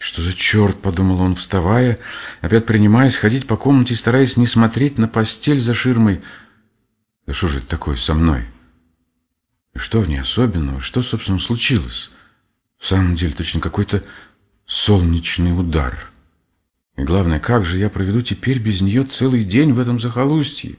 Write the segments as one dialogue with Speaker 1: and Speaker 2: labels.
Speaker 1: «Что за черт?» — подумал он, вставая, опять принимаясь ходить по комнате, стараясь не смотреть на постель за ширмой. «Да что же это такое со мной? И что в ней особенного? Что, собственно, случилось? В самом деле, точно какой-то солнечный удар. И главное, как же я проведу теперь без нее целый день в этом захолустье?»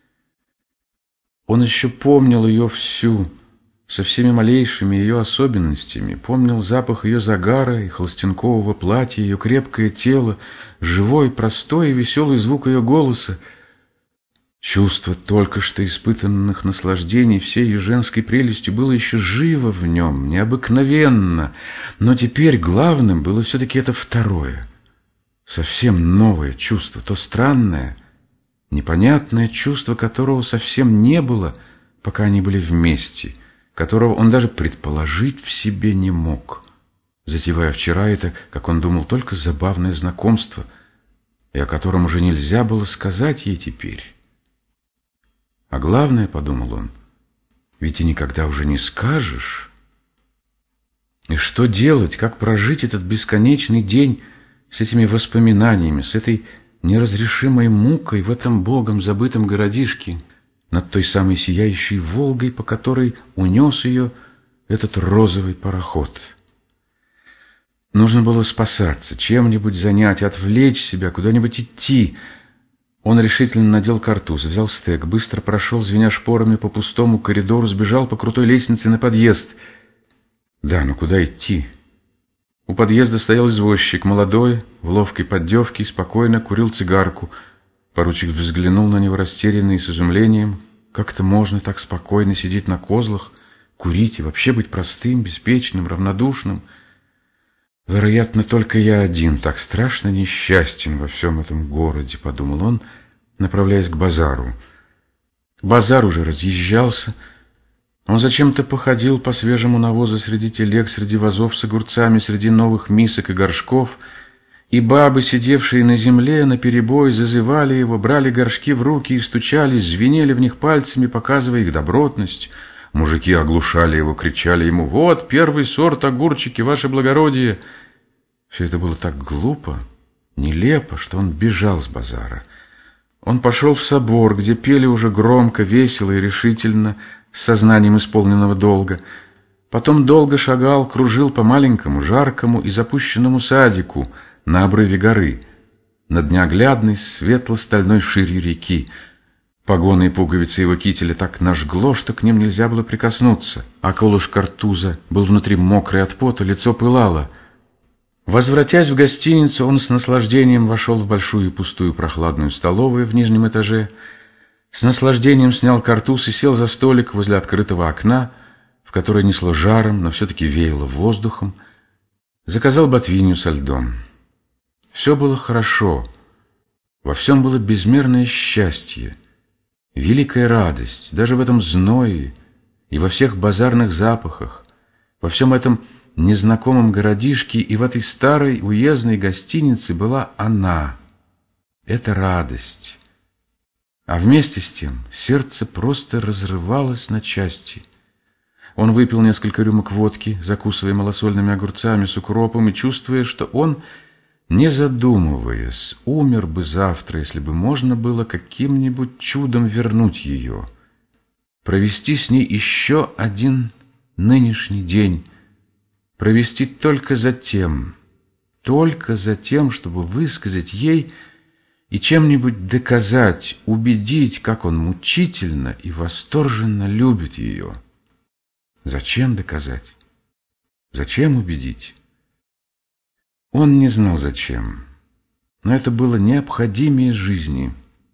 Speaker 1: Он еще помнил ее всю, со всеми малейшими ее особенностями, помнил запах ее загара и холстянкового платья, ее крепкое тело, живой, простой и веселый звук ее голоса. Чувство только что испытанных наслаждений всей ее женской прелестью было еще живо в нем, необыкновенно, но теперь главным было все-таки это второе, совсем новое чувство, то странное, непонятное чувство, которого совсем не было, пока они были вместе, которого он даже предположить в себе не мог, затевая вчера это, как он думал, только забавное знакомство, и о котором уже нельзя было сказать ей теперь. А главное, подумал он, ведь и никогда уже не скажешь. И что делать, как прожить этот бесконечный день с этими воспоминаниями, с этой неразрешимой мукой в этом богом забытом городишке, над той самой сияющей Волгой, по которой унес ее этот розовый пароход. Нужно было спасаться, чем-нибудь занять, отвлечь себя, куда-нибудь идти. Он решительно надел картуз, взял стек, быстро прошел, звеня шпорами по пустому коридору, сбежал по крутой лестнице на подъезд. Да, но куда идти? У подъезда стоял извозчик, молодой, в ловкой поддевке, спокойно курил цигарку. Поручик взглянул на него растерянно и с изумлением. Как это можно так спокойно сидеть на козлах, курить и вообще быть простым, беспечным, равнодушным? Вероятно, только я один так страшно несчастен во всем этом городе, подумал он, направляясь к базару. Базар уже разъезжался. Он зачем-то походил по свежему навозу среди телег, среди вазов с огурцами, среди новых мисок и горшков. И бабы, сидевшие на земле, наперебой зазывали его, брали горшки в руки и стучались, звенели в них пальцами, показывая их добротность. Мужики оглушали его, кричали ему: «Вот, первый сорт огурчики, ваше благородие!» Все это было так глупо, нелепо, что он бежал с базара. Он пошел в собор, где пели уже громко, весело и решительно, с сознанием исполненного долга. Потом долго шагал, кружил по маленькому, жаркому и запущенному садику на обрыве горы, над неоглядной светло-стальной ширью реки. Погоны и пуговицы его кителя так нажгло, что к ним нельзя было прикоснуться, а колыш картуза был внутри мокрый от пота, лицо пылало. Возвратясь в гостиницу, он с наслаждением вошел в большую пустую прохладную столовую в нижнем этаже, с наслаждением снял картуз и сел за столик возле открытого окна, в которое несло жаром, но все-таки веяло воздухом, заказал ботвинью со льдом. Все было хорошо, во всем было безмерное счастье, великая радость, даже в этом зное и во всех базарных запахах, во всем этом незнакомом городишке и в этой старой уездной гостинице была она, эта радость. А вместе с тем сердце просто разрывалось на части. Он выпил несколько рюмок водки, закусывая малосольными огурцами с укропом и чувствуя, что он, не задумываясь, умер бы завтра, если бы можно было каким-нибудь чудом вернуть ее, провести с ней еще один нынешний день, провести только за тем, чтобы высказать ей и чем-нибудь доказать, убедить, как он мучительно и восторженно любит ее. Зачем доказать? Зачем убедить? Он не знал зачем, но это было необходимее жизни.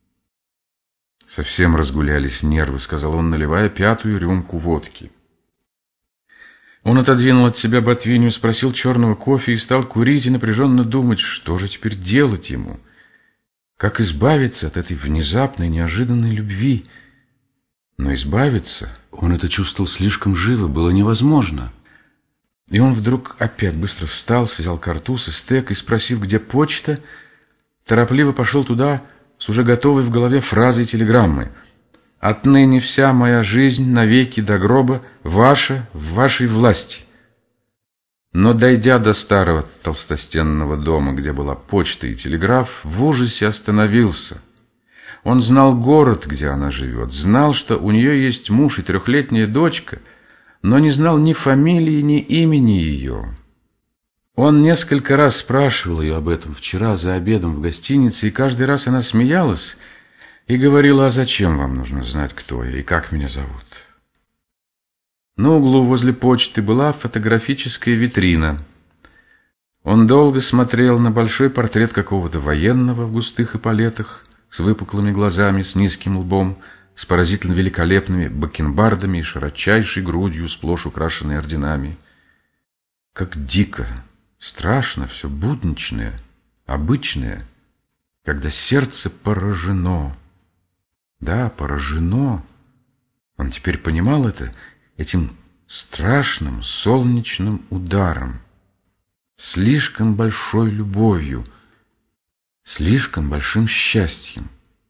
Speaker 1: «Совсем разгулялись нервы», — сказал он, наливая пятую рюмку водки. Он отодвинул от себя ботвинью, спросил черного кофе и стал курить и напряженно думать, что же теперь делать ему, как избавиться от этой внезапной, неожиданной любви. Но избавиться, он это чувствовал слишком живо, было невозможно. И он вдруг опять быстро встал, связал картуз и стек и, спросив, где почта, торопливо пошел туда с уже готовой в голове фразой телеграммы: «Отныне вся моя жизнь навеки до гроба ваша в вашей власти». Но, дойдя до старого толстостенного дома, где была почта и телеграф, в ужасе остановился. Он знал город, где она живет, знал, что у нее есть муж и 3-летняя дочка, но не знал ни фамилии, ни имени ее. Он несколько раз спрашивал ее об этом вчера за обедом в гостинице, и каждый раз она смеялась и говорила: «А зачем вам нужно знать, кто я и как меня зовут?» На углу возле почты была фотографическая витрина. Он долго смотрел на большой портрет какого-то военного в густых эполетах, с выпуклыми глазами, с низким лбом, с поразительно великолепными бакенбардами и широчайшей грудью, сплошь украшенной орденами. Как дико, страшно все будничное, обычное, когда сердце поражено. Да, поражено. Он теперь понимал это этим страшным солнечным ударом, слишком большой любовью, слишком большим счастьем.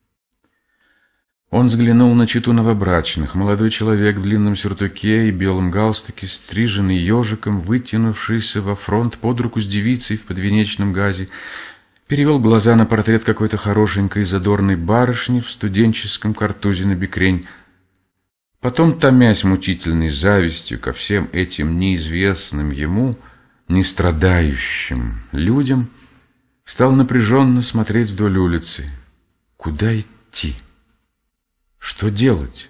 Speaker 1: Он взглянул на чету новобрачных. Молодой человек в длинном сюртуке и белом галстуке, стриженный ежиком, вытянувшийся во фронт под руку с девицей в подвенечном газе, перевел глаза на портрет какой-то хорошенькой задорной барышни в студенческом картузе на бекрень. Потом, томясь мучительной завистью ко всем этим неизвестным ему, нестрадающим людям, стал напряженно смотреть вдоль улицы. Куда идти? Что делать?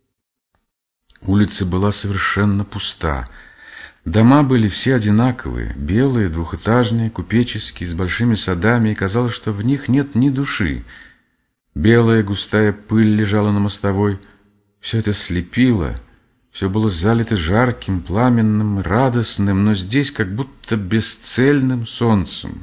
Speaker 1: Улица была совершенно пуста. Дома были все одинаковые, белые, двухэтажные, купеческие, с большими садами, и казалось, что в них нет ни души. Белая густая пыль лежала на мостовой. Все это слепило, все было залито жарким, пламенным, радостным, но здесь как будто бесцельным солнцем.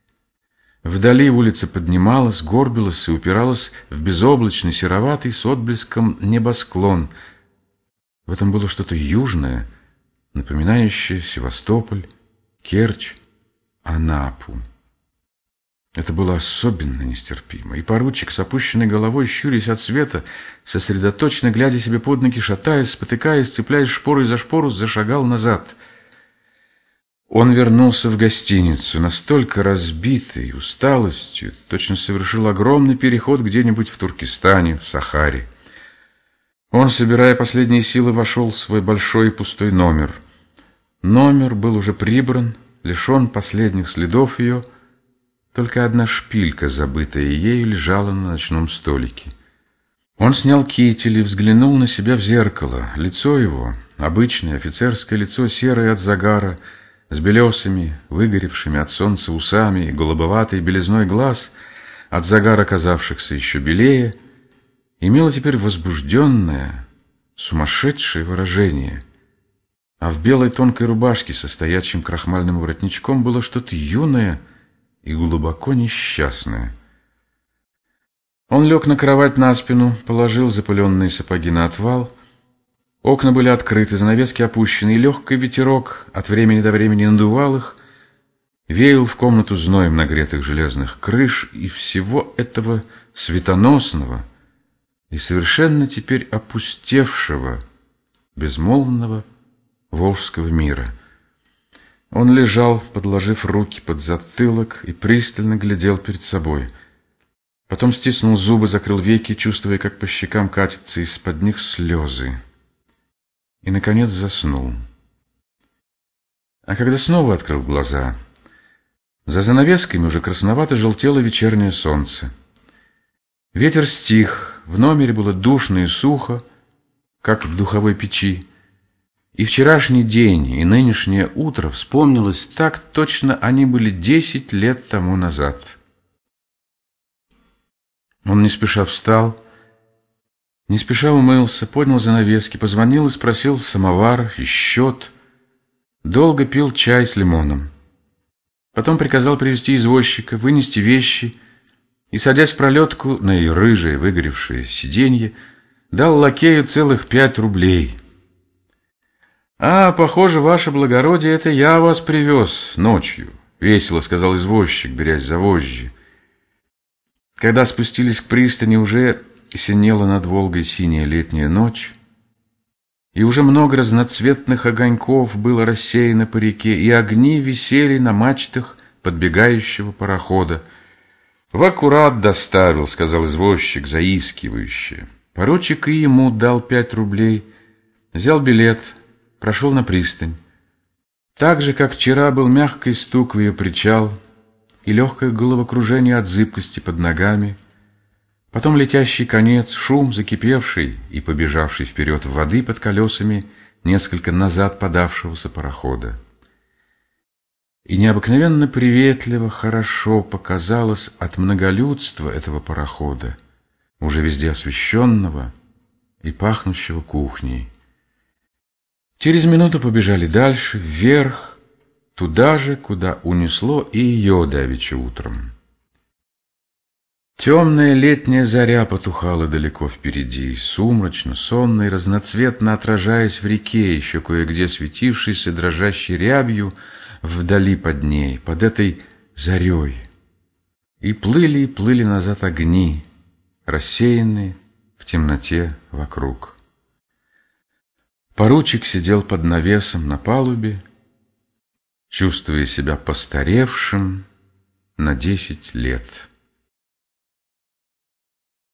Speaker 1: Вдали улица поднималась, горбилась и упиралась в безоблачный, сероватый с отблеском небосклон. В этом было что-то южное, напоминающее Севастополь, Керчь, Анапу. Это было особенно нестерпимо, и поручик с опущенной головой, щурясь от света, сосредоточенно глядя себе под ноги, шатаясь, спотыкаясь, цепляясь шпорой за шпору, зашагал назад. Он вернулся в гостиницу, настолько разбитый усталостью, точно совершил огромный переход где-нибудь в Туркестане, в Сахаре. Он, собирая последние силы, вошел в свой большой и пустой номер. Номер был уже прибран, лишен последних следов ее. Только одна шпилька, забытая ею, лежала на ночном столике. Он снял китель и взглянул на себя в зеркало. Лицо его, обычное офицерское лицо, серое от загара, с белесыми, выгоревшими от солнца усами и голубоватой белизной глаз, от загара казавшихся еще белее, имело теперь возбужденное, сумасшедшее выражение. А в белой тонкой рубашке со стоячим крахмальным воротничком было что-то юное и глубоко несчастное. Он лег на кровать на спину, положил запыленные сапоги на отвал. Окна были открыты, занавески опущены, и легкий ветерок от времени до времени надувал их, веял в комнату зноем нагретых железных крыш и всего этого светоносного и совершенно теперь опустевшего, безмолвного волжского мира. Он лежал, подложив руки под затылок, и пристально глядел перед собой. Потом стиснул зубы, закрыл веки, чувствуя, как по щекам катятся из-под них слезы. И, наконец, заснул. А когда снова открыл глаза, за занавесками уже красновато желтело вечернее солнце. Ветер стих, в номере было душно и сухо, как в духовой печи. И вчерашний день, и нынешнее утро вспомнилось так точно, они были 10 лет тому назад. Он не спеша встал, не спеша умылся, поднял занавески, позвонил и спросил самовар и счет. Долго пил чай с лимоном. Потом приказал привезти извозчика, вынести вещи, и, садясь в пролетку на ее рыжее выгоревшее сиденье, дал лакею целых 5 рублей. «А, похоже, ваше благородие, это я вас привез ночью», — весело сказал извозчик, берясь за вожжи. Когда спустились к пристани, уже синела над Волгой синяя летняя ночь. И уже много разноцветных огоньков было рассеяно по реке, и огни висели на мачтах подбегающего парохода. «В аккурат доставил», — сказал извозчик заискивающе. Поручик и ему дал 5 рублей, взял билет, прошел на пристань. Так же, как вчера, был мягкий стук в ее причал и легкое головокружение от зыбкости под ногами, потом летящий конец, шум закипевший и побежавший вперед воды под колесами несколько назад подавшегося парохода. И необыкновенно приветливо, хорошо показалось от многолюдства этого парохода, уже везде освещенного и пахнущего кухней. Через минуту побежали дальше, вверх, туда же, куда унесло и ее давеча утром. Темная летняя заря потухала далеко впереди, сумрачно, сонно и разноцветно отражаясь в реке, еще кое-где светившейся дрожащей рябью вдали под ней, под этой зарей. И плыли назад огни, рассеянные в темноте вокруг. Поручик сидел под навесом на палубе, чувствуя себя постаревшим на 10 лет.